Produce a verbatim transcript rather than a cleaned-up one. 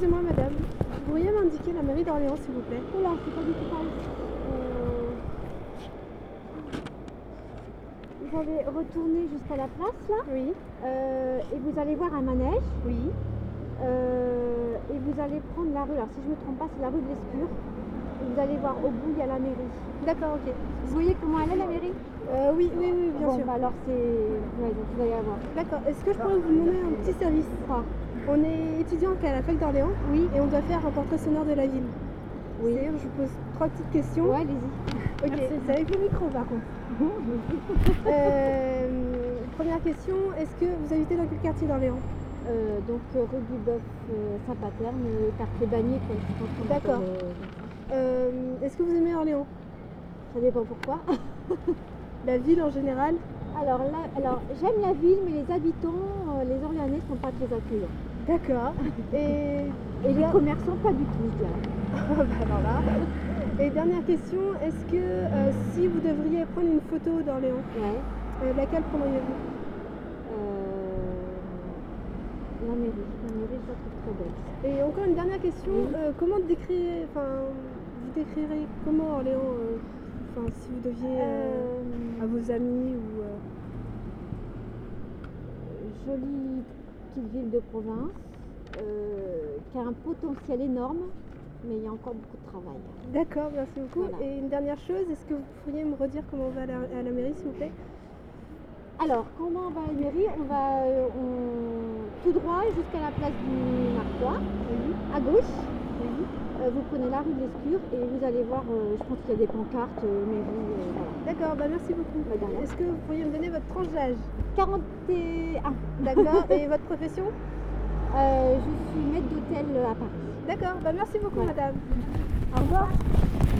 excusez-moi madame, vous pourriez m'indiquer la mairie d'Orléans s'il vous plaît? Oula, c'est pas du tout par ici. Euh... Vous allez retourner jusqu'à la place là. Oui. Euh, et vous allez voir un manège. Oui. Euh, et vous allez prendre la rue, alors si je ne me trompe pas, c'est la rue de l'Escure. Et vous allez voir au bout, il y a la mairie. D'accord, ok. Vous voyez comment elle est la mairie? Euh, oui, oui, oui, bien bon, sûr. Bah alors c'est... Ouais, donc vous allez avoir. D'accord, est-ce que je pourrais vous demander un petit service? Quoi? On est étudiant à la fac d'Orléans. Oui. Et on doit faire un portrait sonore de la ville. Oui. C'est-à-dire, je vous pose trois petites questions. Ouais, allez-y. Ok, c'est avec le micro par contre. euh, première question, est-ce que vous habitez dans quel quartier d'Orléans? euh, Donc euh, rue du Bœuf, euh, Saint-Paterne, euh, quartier Bagné, quoi. Je pense qu'on D'accord. appelle, euh, Euh, est-ce que vous aimez Orléans? Ça dépend pourquoi. La ville en général? Alors là, alors j'aime la ville, mais les habitants, euh, les Orléanais sont pas très accueillants. D'accord. Et, Et les commerçants pas du tout, je dirais. bah, alors là. Et dernière question, est-ce que euh, si vous devriez prendre une photo d'Orléans, Ouais. euh, laquelle prendriez-vous? Euh, la mairie, la mairie, je la trouve très belle. Et encore une dernière question, Oui. euh, comment décrire, enfin, vous décrirez comment Orléans, euh, enfin, si vous deviez euh, Euh, à vos amis ou euh, Jolie petite ville de province, euh, qui a un potentiel énorme, mais il y a encore beaucoup de travail. D'accord, merci beaucoup. Voilà. Et une dernière chose, est-ce que vous pourriez me redire comment on va à la, à la mairie, s'il vous plaît? Alors, comment on va à la mairie? On va euh, on- tout droit jusqu'à la place du Narquois, Oui. à gauche. Oui. Euh, vous prenez la rue de l'Escure et vous allez voir, euh, je pense qu'il y a des pancartes, euh, mairie, euh, voilà. D'accord, bah merci beaucoup. Bah, de rien. Est-ce que vous pourriez me donner votre tranche d'âge? quarante et un. D'accord. Et votre profession? Euh, je suis maître d'hôtel à Paris. D'accord, bah merci beaucoup Voilà. madame. Au revoir.